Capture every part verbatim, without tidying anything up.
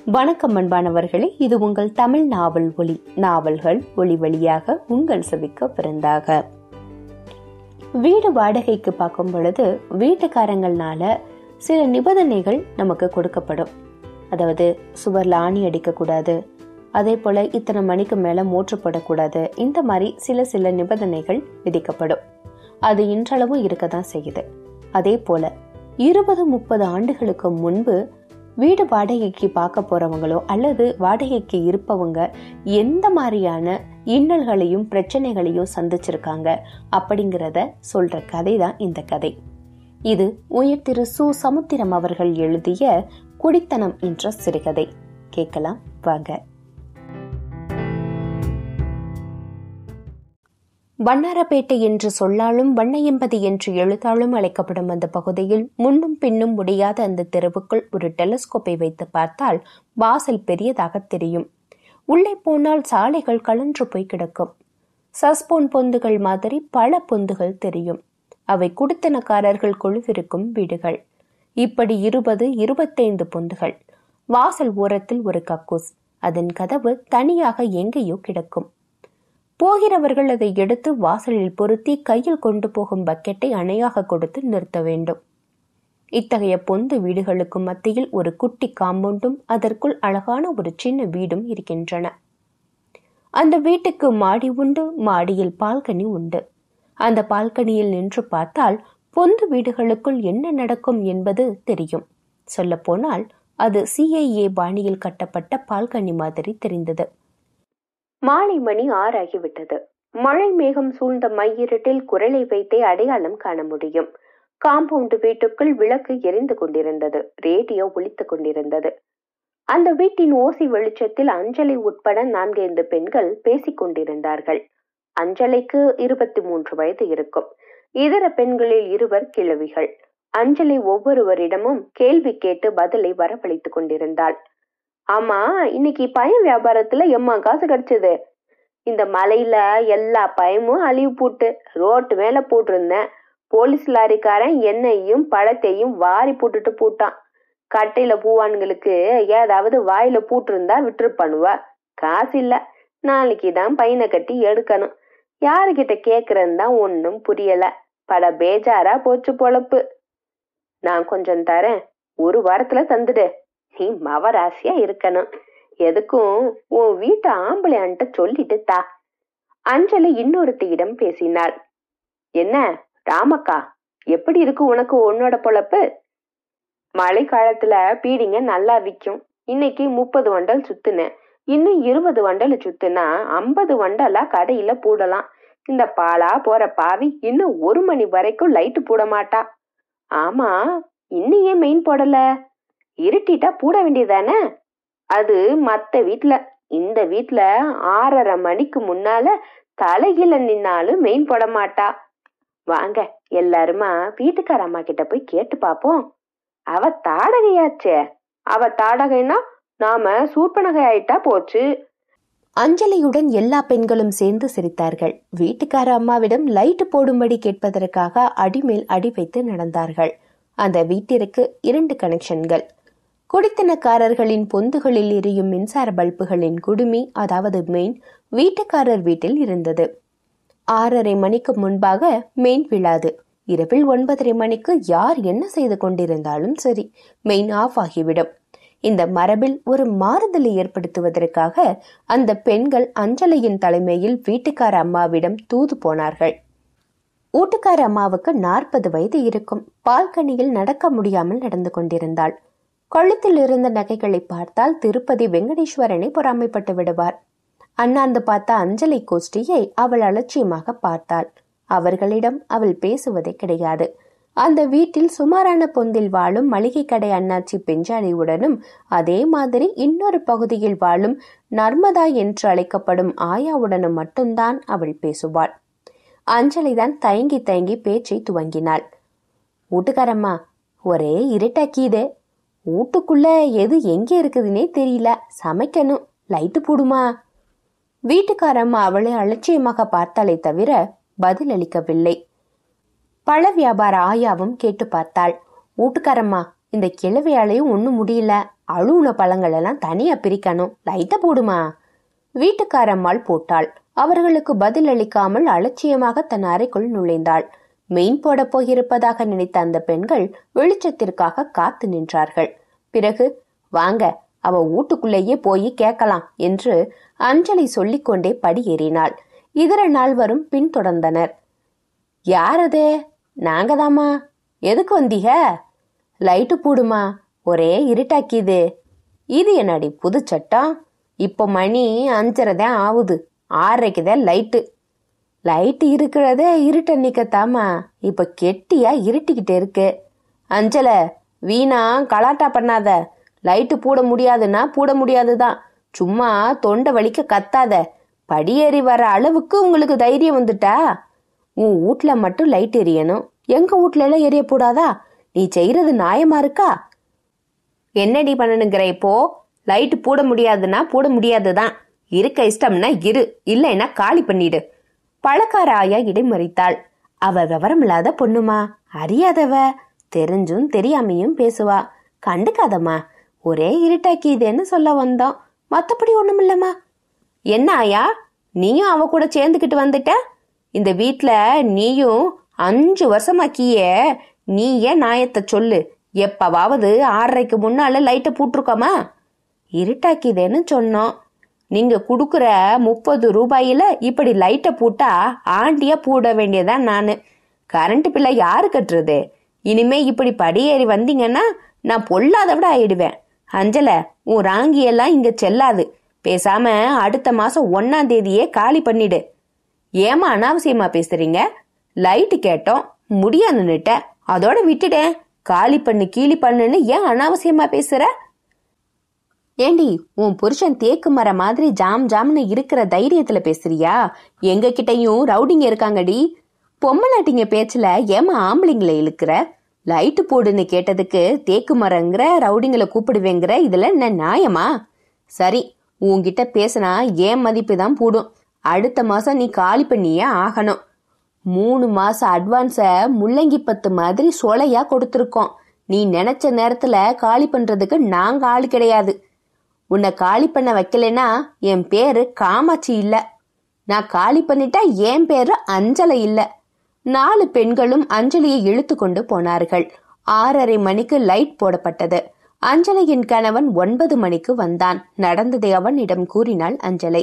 வணக்கம் அன்பானவர்களே, இது உங்கள் தமிழ் நாவல் ஒளி. நாவல்கள் ஒளி வழியாக உங்கள் செவிக்க பிறந்தாக. வீடு வாடகைக்கு பார்க்கும் பொழுது வீட்டுக்காரங்கள்னால சில நிபந்தனைகள் நமக்கு கொடுக்கப்படும். அதாவது சுவர்ல ஆணி அடிக்க கூடாது, அதே போல இத்தனை மணிக்கு மேல மோட்டர் போடக்கூடாது, இந்த மாதிரி சில சில நிபந்தனைகள் விதிக்கப்படும். அது இன்றளவும் இருக்கதான் செய்யுது. அதே போல இருபது முப்பது ஆண்டுகளுக்கு முன்பு வீடு வாடகைக்கு பார்க்க போறவங்களோ அல்லது வாடகைக்கு இருப்பவங்க எந்த மாதிரியான இன்னல்களையும் பிரச்சனைகளையும் சந்திச்சிருக்காங்க அப்படிங்கிறத சொல்ற கதை தான் இந்த கதை. இது உயர் திரு சு சமுத்திரம் அவர்கள் எழுதிய குடித்தனம் என்ற சிறுகதை. கேட்கலாம் வாங்க. வண்ணாரப்பேட்டை என்று சொல்லாலும் வண்ணையம்பதி என்று எழுத்தாலும் அழைக்கப்படும் அந்த பகுதியில் முன்னும் பின்னும் முடியாத அந்த தெருவுக்குள் ஒரு டெலஸ்கோப்பை வைத்து பார்த்தால் வாசல் பெரியதாக தெரியும். உள்ளே போனால் சாலைகள் கலன்று போய் கிடக்கும். சஸ்போன் பொந்துகள் மாதிரி பல பொந்துகள் தெரியும். அவை குடித்தனக்காரர்கள் குழுவிருக்கும் வீடுகள். இப்படி இருபது இருபத்தைந்து பொந்துகள். வாசல் ஓரத்தில் ஒரு கக்கூஸ். அதன் கதவு தனியாக எங்கேயோ கிடக்கும். போகிறவர்கள் அதை எடுத்து வாசலில் பொருத்தி கையில் கொண்டு போகும் பக்கெட்டை அணையாக கொடுத்து நிறுத்த வேண்டும். இத்தகைய பொந்து வீடுகளுக்கு மத்தியில் ஒரு குட்டி காம்பவுண்டும் அதற்குள் அழகான ஒரு சின்ன வீடும் இருக்கின்றன. அந்த வீட்டுக்கு மாடி உண்டு. மாடியில் பால்கனி உண்டு. அந்த பால்கனியில் நின்று பார்த்தால் பொந்து வீடுகளுக்குள் என்ன நடக்கும் என்பது தெரியும். சொல்ல போனால் அது சிஐஏ பாணியில் கட்டப்பட்ட பால்கனி மாதிரி தெரிந்தது. மாலை மணி ஆறாகிவிட்டது. மழை மேகம் சூழ்ந்த மையிருட்டில் குரலை வைத்தே அடையாளம் காண முடியும். காம்பவுண்டு வீட்டுக்குள் விளக்கு எரிந்து கொண்டிருந்தது. ரேடியோ ஒலித்துக் கொண்டிருந்தது. அந்த வீட்டின் ஓசை வெளிச்சத்தில் அஞ்சலை உட்பட நான்கைந்து பெண்கள் பேசிக் கொண்டிருந்தார்கள். அஞ்சலைக்கு இருபத்தி மூன்று வயது இருக்கும். இதர பெண்களில் இருவர் கிழவிகள். அஞ்சலை ஒவ்வொருவரிடமும் கேள்வி கேட்டு பதிலை வரவழைத்துக் கொண்டிருந்தாள். ஆமா, இன்னைக்கு பயம் வியாபாரத்துல எம்மா காசு கிடைச்சது? இந்த மலையில எல்லா பயமும் அழிவு போட்டு ரோட்டு மேல போட்டிருந்தேன். போலீஸ் லாரிக்காரன் எண்ணெயையும் பழத்தையும் வாரி போட்டுட்டு போட்டான். கட்டையில பூவான்களுக்கு ஏதாவது வாயில பூட்டிருந்தா விட்டுருப்பானுவா. காசு இல்ல, நாளைக்குதான் பையனை கட்டி எடுக்கணும். யாருகிட்ட கேக்குறன்னு தான் ஒன்னும் புரியல. பட பேஜாரா போச்சு பொழப்பு. நான் கொஞ்சம் தரேன், ஒரு வாரத்துல தந்துடு. நீ மவராசியா இருக்கணும். எதுக்கும் உன் வீட்டு ஆம்பளையான்ட்ட சொல்லிட்டு தா. அஞ்சலி இன்னொருத்தியிடம் பேசினாள். என்ன ராமக்கா, எப்படி இருக்கு உனக்கு உன்னோட பொழப்பு? மழை காலத்துல பீடிங்க நல்லா விக்கும். இன்னைக்கு முப்பது வண்டல் சுத்துனேன். இன்னும் இருபது வண்டல் சுத்துனா ஐம்பது வண்டலா கடையில போடலாம். இந்த பாலா போற பாவி இன்னும் ஒரு மணி வரைக்கும் லைட்டு போட மாட்டா. ஆமா, இன்னும் ஏன் மெயின் போடல? இருட்டிட்டா பூட வேண்டியதானே? அது மத்த வீட்டுல. இந்த வீட்டுல ஆறரை மணிக்கு முன்னால தலையில நின்னாலும் மெயின் போட மாட்டா. வாங்க எல்லாருமா வீட்டுக்கார அம்மா கிட்ட போய் கேட்டு பாப்போம். அவ தாடகையாச்சே. அவ தாடகைன்னா நாம சூர்பனகை ஆயிட்டா போச்சு. அஞ்சலியுடன் எல்லா பெண்களும் சேர்ந்து சிரித்தார்கள். வீட்டுக்கார அம்மாவிடம் லைட் போடும்படி கேட்பதற்காக அடிமேல் அடி வைத்து நடந்தார்கள். அந்த வீட்டிற்கு இரண்டு கனெக்ஷன்கள். குடித்தனக்காரர்களின் பொந்துகளில் எரியும் மின்சார பல்புகளின் குடுமி, அதாவது மெயின், வீட்டுக்காரர் வீட்டில் இருந்தது. ஆறரை மணிக்கு முன்பாக மெயின் விழாது. இரவில் ஒன்பதரை மணிக்கு யார் என்ன செய்து கொண்டிருந்தாலும் சரி, மெயின் ஆஃப் ஆகிவிடும். இந்த மரபில் ஒரு மாறுதலை ஏற்படுத்துவதற்காக அந்த பெண்கள் அஞ்சலியின் தலைமையில் வீட்டுக்கார அம்மாவிடம் தூது போனார்கள். வீட்டுக்கார அம்மாவுக்கு நாற்பது வயது இருக்கும். பால்கனியில் நடக்க முடியாமல் நடந்து கொண்டிருந்தாள். கழுத்தில் இருந்த நகைகளை பார்த்தால் திருப்பதி வெங்கடேஸ்வரனை பொறாமைப்பட்டு விடுவார். அண்ணாந்து பார்த்த அஞ்சலி கோஷ்டியை அவள் அலட்சியமாக பார்த்தாள். அவர்களிடம் அவள் பேசுவதே கிடையாது. அந்த வீட்டில் சுமாரான பொந்தில் வாழும் மளிகை கடை அண்ணாச்சி பெஞ்சாலியுடனும் அதே மாதிரி இன்னொரு பகுதியில் வாழும் நர்மதா என்று அழைக்கப்படும் ஆயாவுடனும் மட்டும்தான் அவள் பேசுவாள். அஞ்சலிதான் தயங்கி தயங்கி பேச்சை துவங்கினாள். வீட்டுக்காரம்மா, ஒரே இருட்டாக்கியது. வீட்டுக்குள்ள எது எங்கே இருக்குதுன்னே தெரியல. சமைக்கணும், லைட்டு போடுமா? வீட்டுக்காரம்மா அவளை அலட்சியமாக பார்த்தாலே தவிர பதில் அளிக்கவில்லை. பழ வியாபார ஆயாவும் கேட்டு பார்த்தாள். வீட்டுக்காரம்மா, இந்த கிழவையாலையும் ஒன்னும் முடியல. அழுவுன பழங்கள் எல்லாம் தனியா பிரிக்கணும். லைட்ட போடுமா. வீட்டுக்காரம்மாள் போட்டாள். அவர்களுக்கு பதில் அளிக்காமல் அலட்சியமாக தன் அறைக்குள் நுழைந்தாள். மெயின் போட போயிருப்பதாக நினைத்த அந்த பெண்கள் வெளிச்சத்திற்காக காத்து நின்றார்கள். பிறகு வாங்க, அவ வீட்டுக்குள்ளேயே போய் கேட்கலாம் என்று அஞ்சலி சொல்லிக்கொண்டே படியேறினாள். இதர நால்வரும் பின்தொடர்ந்தனர். யாரது? நாங்கதாமா. எதுக்கு வந்தீக? லைட்டு போடுமா, ஒரே இருட்டாக்கிது. இது என்னடி புது சட்டம்? இப்போ மணி அஞ்சரைதான் ஆகுது, ஆறரைக்குதான் லைட்டு. லைட்டு இருக்கிறதே இருட்ட நிக்கத்தாமா, இப்ப கெட்டியா இருட்டிக்கிட்டு இருக்கு. அஞ்சல, வீணா கலாட்டா பண்ணாத. லைட்டு போட முடியாதுன்னா போட முடியாதுதான். சும்மா தொண்டை வலிக்க கத்தாத. படியேறி வர அளவுக்கு உங்களுக்கு தைரியம் வந்துட்டா? உன் வீட்ல மட்டும் லைட் எரியணும், எங்க வீட்ல எல்லாம் எரிய போடாதா? நீ செய்யறது நியாயமா இருக்கா? என்னடி பண்ணணுங்கிற இப்போ? லைட்டு போட முடியாதுன்னா போட முடியாதுதான். இருக்க இஷ்டம்னா இரு, இல்லைன்னா காலி பண்ணிடு. பழக்கார ஆயா இடைமறித்தாள். அவ விவரம் இல்லாத பொண்ணுமா, அறியாதவ, தெரிஞ்சும் தெரியாமையும் பேசுவா. கண்டுக்காதம்மா, ஒரே இருட்டாக்கிதுன்னு சொல்ல வந்தோம், மத்தபடி ஒண்ணும் இல்லம்மா. என்ன ஆயா, நீயும் அவ கூட சேர்ந்துக்கிட்டு வந்துட்ட? இந்த வீட்ல நீயும் அஞ்சு வருஷமாக்கிய, நீ ஏன் நியாயத்தை சொல்லு. எப்பவாவது ஆறரைக்கு முன்னால லைட்டை போட்டிருக்கோமா? இருட்டாக்கிதேன்னு சொன்னோம். நீங்க குடுக்குற முப்பது ரூபாயில இப்படி லைட்டை போட்டா ஆண்டியா போட வேண்டியதான் நானு. கரண்ட் பில்லை யாரு கட்டுறது? இனிமே இப்படி படியேறி வந்தீங்கன்னா நான் பொல்லாத விட ஆயிடுவேன். அஞ்சல, உன் ராங்கியெல்லாம் இங்க செல்லாது. பேசாம அடுத்த மாசம் ஒன்னாம் தேதியே காலி பண்ணிடு. ஏமா அனாவசியமா பேசுறீங்க? லைட்டு கேட்டோம், முடியாதுன்னுட்ட, அதோட விட்டுட்டேன். காலி பண்ணு கீழி பண்ணுன்னு ஏன் அனாவசியமா பேசுற? ஏண்டி, உன் புருஷன் தேக்கு மர மாதிரி ஜாம் ஜாம்னு இருக்கிற தைரியத்துல பேசுறியா? எங்க கிட்டையும் ரவுடிங்க இருக்காங்கடி. பொம்மலாட்டிங்க பேச்சுல ஏமா ஆம்பளைங்களை இழுக்கிற? லைட்டு போடுன்னு கேட்டதுக்கு தேக்கு மரங்கிற, ரவுடிங்களை கூப்பிடுவேங்கிற, இதுல என்ன நியாயமா? சரி, உன்கிட்ட பேசினா ஏன் மதிப்பு தான் போடும். அடுத்த மாசம் நீ காலி பண்ணியே ஆகணும். மூணு மாசம் அட்வான்ஸ முள்ளங்கி பத்து மாதிரி சொலையா கொடுத்துருக்கோம். நீ நினைச்ச நேரத்துல காலி பண்றதுக்கு நாங்க ஆளு கிடையாது. உன்னை காலி பண்ண வைக்கலனா என் பேரு காமாட்சி இல்ல. நான் காலி பண்ணிட்டா என் பேரு அஞ்சலை இல்ல. நாலு பெண்களும் அஞ்சலியை இழுத்து கொண்டு போனார்கள். ஆறரை மணிக்கு லைட் போடப்பட்டது. அஞ்சலியின் கணவன் ஒன்பது மணிக்கு வந்தான். நடந்ததை அவனிடம் கூறினாள் அஞ்சலை.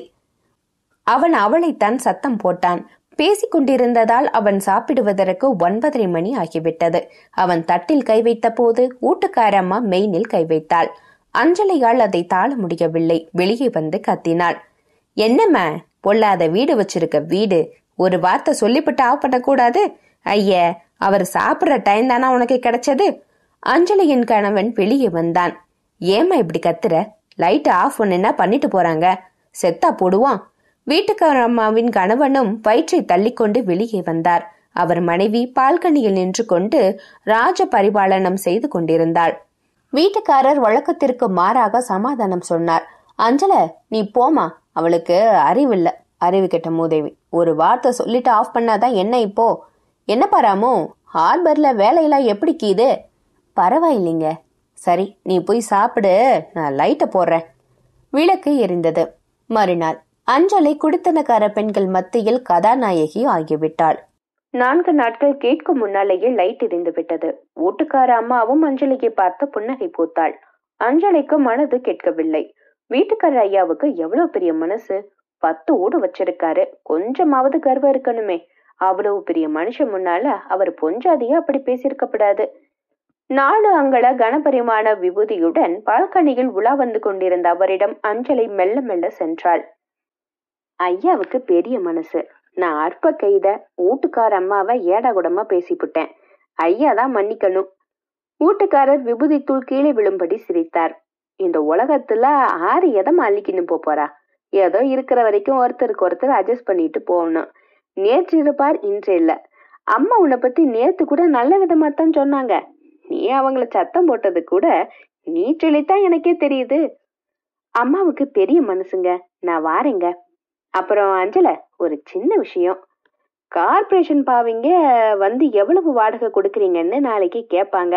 அவன் அவளைத்தான் சத்தம் போட்டான். பேசிக்கொண்டிருந்ததால் அவன் சாப்பிடுவதற்கு ஒன்பதரை மணி ஆகிவிட்டது. அவன் தட்டில் கை வைத்த போது ஊட்டுக்காரம்மா மெயினில் கை வைத்தாள். அஞ்சலையால் அதை தாழ முடியவில்லை. வெளியே வந்து கத்தினாள். என்னம்மா, பொல்லாத வீடு வச்சிருக்க வீடு, ஒரு வார்த்தை சொல்லிவிட்டு ஆஃப் பண்ணக்கூடாது? ஐய, அவர் சாப்பிடுற டைம் தானா உனக்கு கிடைச்சது? அஞ்சலியின் கணவன் வெளியே வந்தான். ஏமா இப்படி கத்துற? லைட் ஆஃப் பண்ணுன்னா பண்ணிட்டு போறாங்க, செத்தா போடுவான். வீட்டுக்காரம்மாவின் கணவனும் வயிற்றை தள்ளிக்கொண்டு வெளியே வந்தார். அவர் மனைவி பால்கனியில் நின்று கொண்டு ராஜ பரிபாலனம் செய்து கொண்டிருந்தாள். வீட்டுக்காரர் வழக்கத்திற்கு மாறாக சமாதானம் சொன்னார். அஞ்சல, நீ போமா, அவளுக்கு அறிவில்ல, அறிவு கெட்ட மூதேவி. ஒரு வார்த்தை சொல்லிட்டு ஆஃப் பண்ணாதான் என்ன இப்போ? என்ன பாராமோ, ஹார்பர்ல வேலையெல்லாம் எப்படி கீது? பரவாயில்லைங்க. சரி, நீ போய் சாப்பிடு, நான் லைட்டை போடுறேன். விளக்கு எரிந்தது. மறுநாள் அஞ்சலை குடித்தனக்கார பெண்கள் மத்தியில் கதாநாயகி ஆகிவிட்டாள். நான்கு நாட்கள் கேட்கும் முன்னாலேயே லைட் எரிந்து விட்டது. வீட்டுக்கார அம்மாவும் அஞ்சலியை பார்த்து புன்னகை பூத்தாள். அஞ்சலிக்கு மனது கேட்கவில்லை. வீட்டுக்கார ஐயாவுக்கு எவ்வளவு பெரிய மனசு! பத்து ஊடு வச்சிருக்காரு, கொஞ்சமாவது கர்வம் இருக்கணுமே. அவ்வளவு பெரிய மனுஷன் முன்னால அவர் பொஞ்சாதியா அப்படி பேசியிருக்கப்படாது. நாலு அங்கள கனபரிமாண விபூதியுடன் பால்கனியில் உலா வந்து கொண்டிருந்த அவரிடம் அஞ்சலை மெல்ல மெல்ல சென்றாள். ஐயாவுக்கு பெரிய மனசு. நான் அற்ப கைத வீட்டுக்கார அம்மாவை ஏடா கூடமா பேசிவிட்டேன். ஐயா தான் மன்னிக்கணும். வீட்டுக்காரர் விபூதி தூள் கீழே விழும்படி சிரித்தார். இந்த உலகத்துல ஆறு எதமா அள்ளிக்கின்னு போறா? ஏதோ இருக்கிற வரைக்கும் ஒருத்தருக்கு ஒருத்தர் அட்ஜஸ்ட் பண்ணிட்டு போகணும். நேற்று இருப்பார், இன்று இல்ல. அம்மா உன்னை பத்தி நேத்து கூட நல்ல விதமா தான் சொன்னாங்க. நீ அவங்கள சத்தம் போட்டது கூட நீ சொல்லித்தான் எனக்கே தெரியுது. அம்மாவுக்கு பெரிய மனசுங்க. நான் வாரேங்க. அப்புறம் அஞ்சல, ஒரு சின்ன விஷயம். கார்பரேஷன் பாவிங்க வந்து எவ்வளவு வாடகை கொடுக்குறீங்கன்னு நாளைக்கு கேட்பாங்க.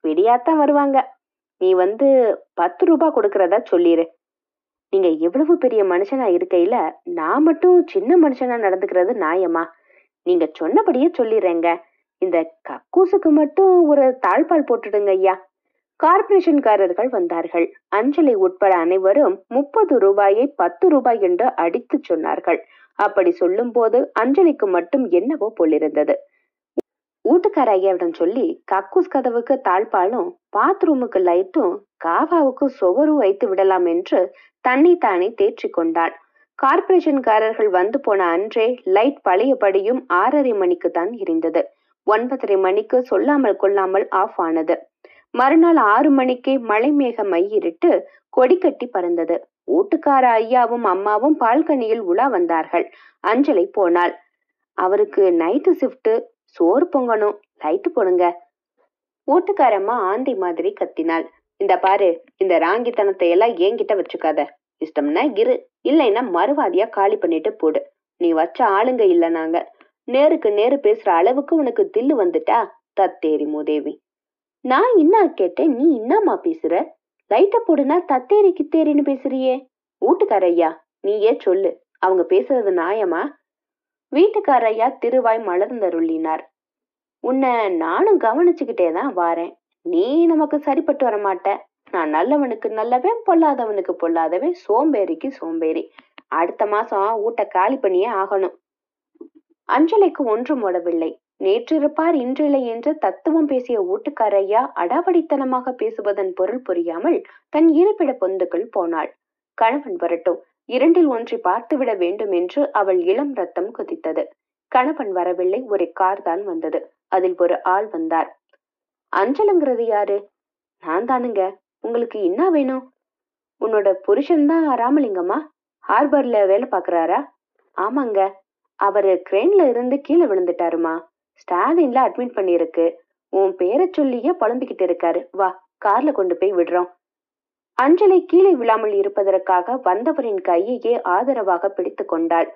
விடியாத்தான் வருவாங்க. நீ வந்து பத்து ரூபாய் கொடுக்கறதா சொல்லிரு. நீங்க எவ்வளவு பெரிய மனுஷனா இருக்கையில நான் மட்டும் சின்ன மனுஷனா நடந்துக்கிறது நியாயமா? நீங்க சொன்னபடியே சொல்லிடுறேங்க. இந்த கக்கூசுக்கு மட்டும் ஒரு தாழ்பால் போட்டுடுங்க ஐயா. கார்பரேஷன்காரர்கள் வந்தார்கள். அஞ்சலி உட்பட அனைவரும் முப்பது ரூபாயை பத்து ரூபாய் என்று அடித்து சொன்னார்கள். அப்படி சொல்லும் போது அஞ்சலிக்கு மட்டும் என்னவோ போலிருந்தது. வீட்டுக்கார ஐயாவிடம் சொல்லி கக்கூஸ் கதவுக்கு தாழ்பாலும் பாத்ரூமுக்கு லைட்டும் காவாவுக்கு சுவரும் வைத்து விடலாம் என்று தன்னை தானே தேற்றி கொண்டாள். கார்பரேஷன்காரர்கள் வந்து போன அன்றே லைட் பழையபடியும் ஆறரை மணிக்கு தான் எரிந்தது. ஒன்பதரை மணிக்கு சொல்லாமல் கொள்ளாமல் ஆஃப் ஆனது. மறுநாள் ஆறு மணிக்கு மழை மேக மையிட்டு கொடி கட்டி பறந்தது. வீட்டுக்கார ஐயாவும் அம்மாவும் பால்கனியில் உலா வந்தார்கள். அஞ்சலி போனாள். அவருக்கு நைட்டு ஷிப்ட், சோறு பொங்கணும், லைட்டு போடுங்க. வீட்டுக்காரம்மா ஆந்தி மாதிரி கத்தினாள். இந்த பாரு, இந்த ராங்கித்தனத்தை எல்லாம் என்கிட்ட வச்சுக்காத. இஷ்டம்னா இரு, இல்லைன்னா மறுவாதியா காலி பண்ணிட்டு போடு. நீ வச்ச ஆளுங்க இல்ல நாங்க. நேருக்கு நேரு பேசுற அளவுக்கு உனக்கு தில்லு வந்துட்டா? தத்தேரி மூதேவி. நான் என்ன கேட்டேன், நீ என்னம்மா பேசுற? லைட்ட போடுனா தத்தேரி கித்தேரின்னு பேசுறியே. வீட்டுக்காரையா நீயே சொல்லு, அவங்க பேசுறது நியாயமா? வீட்டுக்காரையா திருவாய் மலர்ந்தருளினார். உன்னை நானும் கவனிச்சுக்கிட்டேதான் வாரேன். நீ நமக்கு சரிப்பட்டு வர மாட்ட. நான் நல்லவனுக்கு நல்லவன், பொல்லாதவனுக்கு பொல்லாதவன், சோம்பேறிக்கு சோம்பேறி. அடுத்த மாசம் ஊட்ட காலி பண்ணியே ஆகணும். அஞ்சலிக்கு ஒன்றும் ஓடவில்லை. நேற்றிருப்பார் இன்றில்லை என்று தத்துவம் பேசிய வீட்டுக்காரையா அடாவடித்தனமாக பேசுவதன் பொருள் புரியாமல் தன் இருப்பிட பொந்துக்குள் போனாள். கணவன் வரட்டும், இரண்டில் ஒன்றை பார்த்துவிட வேண்டும் என்று அவள் இளம் ரத்தம் குதித்தது. கணவன் வரவில்லை. ஒரு கார் தான் வந்தது. அதில் ஒரு ஆள் வந்தார். அஞ்சலுங்கிறது யாரு? நான் தானுங்க. உங்களுக்கு என்ன வேணும்? உன்னோட புருஷன்தான் ராமலிங்கம்மா ஹார்பர்ல வேலை பாக்குறாரா? ஆமாங்க. அவரு கிரேன்ல இருந்து கீழே விழுந்துட்டாருமா. ஸ்டாலின்ல அட்மிட் பண்ணிருக்கு. உன் பேரை சொல்லியே புலம்பிக்கிட்டு இருக்காரு. வா, கார்ல கொண்டு போய் விடுறோம். அஞ்சலை கீழே விழாமல் இருப்பதற்காக வந்தவரின் கையையே ஆதரவாக பிடித்து கொண்டாள்.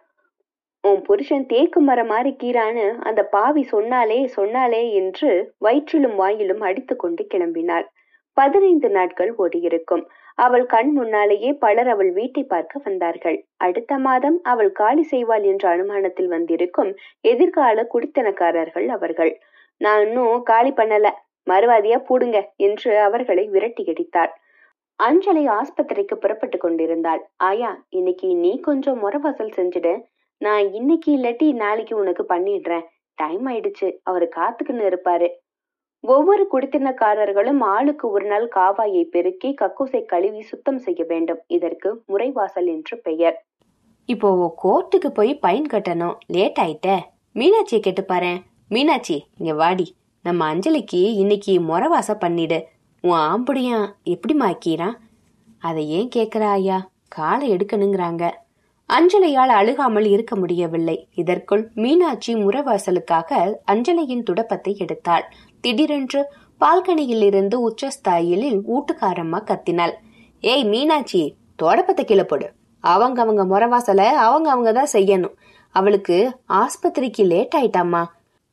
உன் புருஷன் தேக்கு மரம் மாதிரி கீரான்னு அந்த பாவி சொன்னாலே சொன்னாலே என்று வயிற்றிலும் வாயிலும் அடித்து கொண்டு கிளம்பினாள். பதினைந்து நாட்கள் ஓடியிருக்கும். அவள் கண் முன்னாலேயே பலர் அவள் வீட்டை பார்க்க வந்தார்கள். அடுத்த மாதம் அவள் காலி செய்வாள் என்ற அனுமானத்தில் வந்திருக்கும் எதிர்கால குடித்தனக்காரர்கள் அவர்கள். நான் இன்னும் காலி பண்ணல, மறுவாதியா பூடுங்க என்று அவர்களை விரட்டி அடித்தாள். அஞ்சலி ஆஸ்பத்திரிக்கு புறப்பட்டு கொண்டிருந்தாள். ஆயா, இன்னைக்கு நீ கொஞ்சம் முறவாசல் செஞ்சுடு. நான் இன்னைக்கு இல்லாட்டி நாளைக்கு உனக்கு பண்ணிடுறேன். டைம் ஆயிடுச்சு, அவரு காத்துக்குன்னு இருப்பாரு. ஒவ்வொரு குடித்தனக்காரர்களும் ஆளுக்கு ஒரு நாள் காவாயை பெருக்கி கக்கூசை கழுவி சுத்தம் செய்ய வேண்டும். இதற்கு முறைவாசல் என்று பெயர். இப்போ கோர்ட்டுக்கு போய் பைன் கட்டணும். லேட் ஆயிட்ட. மீனாட்சியை கேட்டு பாரு. மீனாட்சி, இங்க வாடி. நம்ம அஞ்சலிக்கு இன்னைக்கு முறவாச பண்ணிடு. உன் ஆம்புடியா எப்படி மாக்கிறான்? அதை ஏன் கேக்குற ஐயா? காலை எடுக்கணுங்கிறாங்க. அஞ்சலியால் அழுகாமல் இருக்க முடியவில்லை. இதற்குள் மீனாட்சி முறவாசலுக்காக அஞ்சலியின் துடப்பத்தை எடுத்தாள். திடீரென்று பால்கனியில் இருந்து உச்சஸ்தாயிலில் வீட்டுக்காரம்மா கத்தினாள். ஏய் மீனாட்சி, தொடப்பத்தை கீழே போடு. அவங்க அவங்க முறவாசல அவங்க அவங்கதான் செய்யணும். அவளுக்கு ஆஸ்பத்திரிக்கு லேட் ஆயிட்டாமா.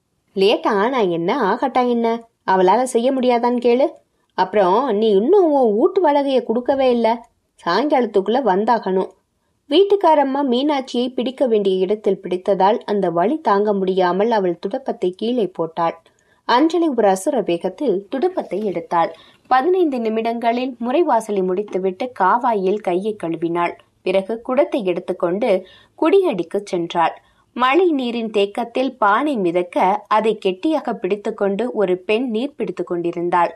லேட் ஆனா என்ன, ஆகட்டா என்ன? அவளால செய்ய முடியாதான்னு கேளு. அப்புறம் நீ இன்னும் உன் வீட்டு வாடகைய கொடுக்கவே இல்ல. சாயங்காலத்துக்குள்ள வந்தாகணும். வீட்டுக்காரம்மா மீனாட்சியை பிடிக்க வேண்டிய இடத்தில் பிடித்ததால் அந்த வலி தாங்க முடியாமல் அவள் துடப்பத்தை கீழே போட்டாள். அஞ்சலி ஒரு அசுர வேகத்தில் துடுப்பத்தை எடுத்தாள். பதினைந்து நிமிடங்களில் முறைவாசலை முடித்துவிட்டு காவாயில் கையை கழுவினாள். பிறகு குடத்தை எடுத்துக்கொண்டு குடியடிக்கு சென்றாள். மழை நீரின் தேக்கத்தில் பானை மிதக்க அதை கெட்டியாக பிடித்துக்கொண்டு ஒரு பெண் நீர் பிடித்துக் கொண்டிருந்தாள்.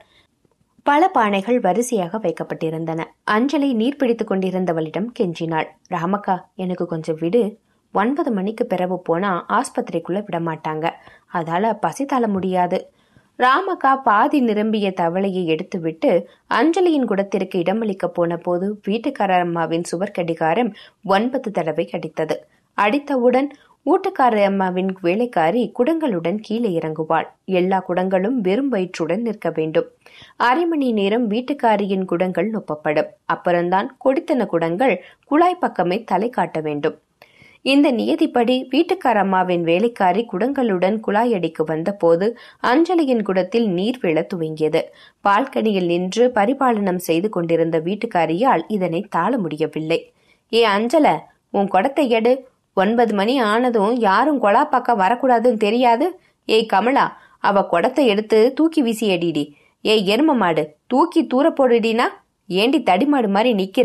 பல பானைகள் வரிசையாக வைக்கப்பட்டிருந்தன. அஞ்சலி நீர் பிடித்துக் கொண்டிருந்தவளிடம் கெஞ்சினாள். ராமக்கா, எனக்கு கொஞ்சம் விடு. ஒன்பது மணிக்கு பிறகு போனா ஆஸ்பத்திரிக்குள்ள விடமாட்டாங்க. அதால பசி தாள முடியாது. ராமக்கா பாதி நிரம்பிய தவளையை எடுத்துவிட்டு அஞ்சலியின் குடத்திற்கு இடமளிக்க போன போது வீட்டுக்காரர் அம்மாவின் சுவர் கடிகாரம் ஒன்பது தடவை அடித்தது. அடித்தவுடன் வீட்டுக்கார அம்மாவின் வேலைக்காரி குடங்களுடன் கீழே இறங்குவாள். எல்லா குடங்களும் வெறும் வயிற்றுடன் நிற்க வேண்டும். அரை மணி நேரம் வீட்டுக்காரியின் குடங்கள் நொப்பப்படும். அப்புறம்தான் கொடித்தன குடங்கள் குழாய் பக்கமே தலை காட்ட வேண்டும். இந்த நியதிப்படி வீட்டுக்கார அம்மாவின் வேலைக்காரி குடங்களுடன் குழாய் அடிக்கு வந்த போது அஞ்சலியின் குடத்தில் நீர் விழ துவங்கியது. பால்கனியில் நின்று பரிபாலனம் செய்து கொண்டிருந்த வீட்டுக்காரியால் இதனை தாழ முடியவில்லை. ஏ அஞ்சல, உன் குடத்தை எடு. ஒன்பது மணி ஆனதும் யாரும் கொலா பக்கம் வரக்கூடாதுன்னு தெரியாது? ஏய் கமலா, அவ குடத்தை எடுத்து தூக்கி வீசி அடிடி. ஏய் எரும மாடு, தூக்கி தூர போடுடினா. ஏண்டி தடிமாடு மாதிரி நிக்கிற?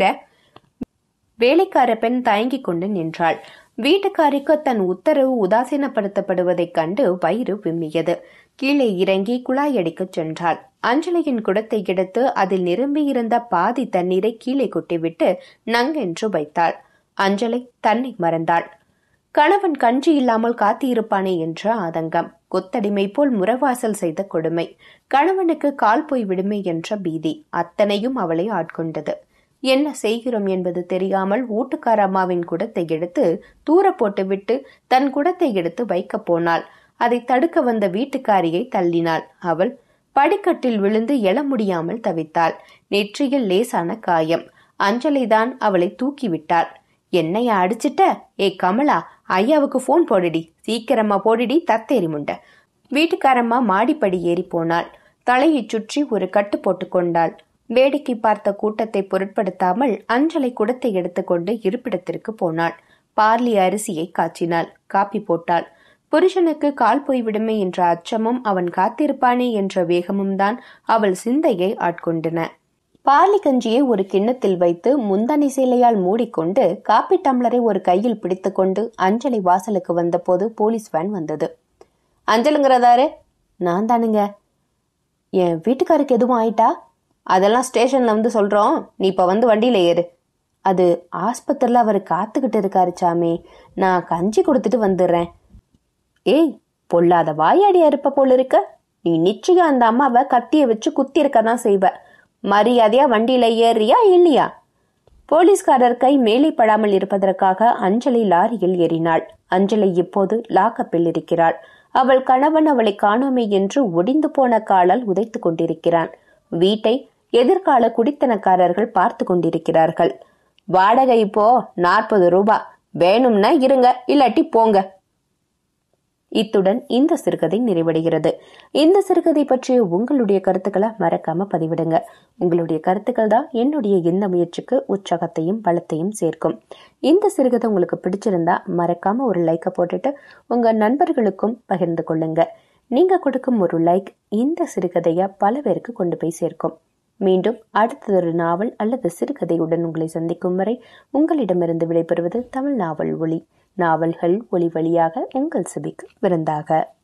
வேலைக்கார பெண் தயங்கி கொண்டு நின்றாள். வீட்டுக்காரிக்கு தன் உத்தரவு உதாசீனப்படுத்தப்படுவதைக் கண்டு வயிறு விம்மியது. கீழே இறங்கி குழாய் அடிக்கச் சென்றாள். அஞ்சலியின் குடத்தை எடுத்து அதில் நிரம்பியிருந்த பாதி தண்ணீரை கீழே கொட்டிவிட்டு நங்கென்று வைத்தாள். அஞ்சலை தன்னை மறந்தாள். கணவன் கஞ்சி இல்லாமல் காத்திருப்பானே என்ற ஆதங்கம், கொத்தடிமை போல் முறவாசல் செய்த கொடுமை, கணவனுக்கு கால் போய் விடுமே என்ற பீதி, அத்தனையும் அவளை ஆட்கொண்டது. என்ன செய்கிறோம் என்பது தெரியாமல் வீட்டுக்கார அம்மாவின் குடத்தை எடுத்து தூர போட்டுவிட்டு தன் குடத்தை எடுத்து வைக்க போனாள். அதை தடுக்க வந்த வீட்டுக்காரியை தள்ளினாள். அவள் படிக்கட்டில் விழுந்து எழ முடியாமல் தவித்தாள். நெற்றியில் லேசான காயம். அஞ்சலிதான் அவளை தூக்கிவிட்டாள். என்னையா அடிச்சிட்ட? ஏ கமலா, ஐயாவுக்கு போன் போடுடி, சீக்கிரமா போடுடி தத்தேரி முண்ட. வீட்டுக்காரம்மா மாடிப்படி ஏறி போனாள். தலையை சுற்றி ஒரு கட்டு போட்டு கொண்டாள். வேடிக்கை பார்த்த கூட்டத்தை பொருட்படுத்தாமல் அஞ்சலை குடத்தை எடுத்துக்கொண்டு இருப்பிடத்திற்கு போனாள். பார்லி அரிசியை காய்ச்சினாள். காப்பி போட்டாள். புருஷனுக்கு கால் போய்விடுமே என்ற அச்சமும் அவன் காத்திருப்பானே என்ற வேகமும் தான் அவள் சிந்தையை ஆட்கொண்டன. பார்லி கஞ்சியை ஒரு கிண்ணத்தில் வைத்து முந்தானை சேலையால் மூடிக்கொண்டு காப்பி டம்ளரை ஒரு கையில் பிடித்துக்கொண்டு அஞ்சலி வாசலுக்கு வந்த போது போலீஸ் வேன் வந்தது. அஞ்சலுங்கிறதாரு? நான் தானுங்க. என் வீட்டுக்காருக்கு எதுவும் ஆயிட்டா? அதெல்லாம் ஸ்டேஷன்ல வந்து சொல்றோம், நீ இப்ப வந்து வண்டியில ஏறு. அது ஆஸ்பத்திரியில அவர் காத்துக்கிட்டு இருக்காரு சாமி, நான் கஞ்சி கொடுத்துட்டு வந்துடுறேன். ஏய், பொல்லாத வாயாடியா இருப்ப போல இருக்க. நீ நிச்சயம் அந்த அம்மாவை கத்திய வச்சு குத்தி இருக்கதான் செய்வ. மரியாதையா வண்டியில ஏறியா இல்லையா? போலீஸ்காரர் கை மேலே படாமல் இருப்பதற்காக அஞ்சலி லாரியில் ஏறினாள். அஞ்சலி இப்போது லாக்கப்பில் இருக்கிறாள். அவள் கணவன் அவளை காணோமே என்று ஒடிந்து போன காலால் உதைத்து கொண்டிருக்கிறான். வீட்டை எதிர்கால குடித்தனக்காரர்கள் பார்த்து கொண்டிருக்கிறார்கள். வாடகை இப்போ நாற்பது ரூபாய், வேணும்னா இருங்க, இல்லாட்டி போங்க. இத்துடன் இந்த சிறுகதை நிறைவடைகிறது. இந்த சிறுகதை பற்றிய உங்களுடைய கருத்துக்களை மறக்காம பதிவிடுங்க. உங்களுடைய கருத்துக்கள் தான் என்னுடைய இந்த முயற்சிக்கு உற்சாகத்தையும் பலத்தையும் சேர்க்கும். இந்த சிறுகதை உங்களுக்கு பிடிச்சிருந்தா மறக்காம ஒரு லைக்கை போட்டுட்டு உங்க நண்பர்களுக்கும் பகிர்ந்து கொள்ளுங்க. நீங்க கொடுக்கும் ஒரு லைக் இந்த சிறுகதைய பல பேருக்கு கொண்டு போய் சேர்க்கும். மீண்டும் அடுத்ததொரு நாவல் அல்லது சிறுகதையுடன் உங்களை சந்திக்கும் வரை உங்களிடமிருந்து விடைபெறுவது தமிழ் நாவல் ஒளி. நாவல்கள் ஒளி வழியாக உங்கள் செவிக்கு விருந்தாக.